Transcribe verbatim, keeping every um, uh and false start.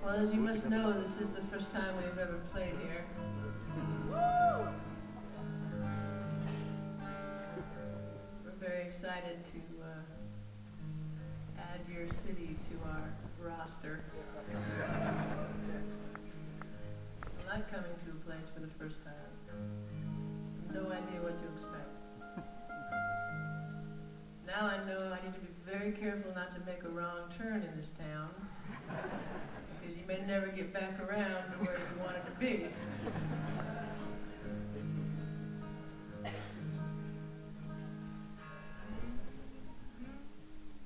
Well, as you must know, this is the first time we've ever played here. We're very excited to uh, add your city to our roster. I like coming to a place for the first time. No idea what to expect. Now I know I need to be very careful not to make a wrong turn in this town, because you may never get back around to where you wanted to be.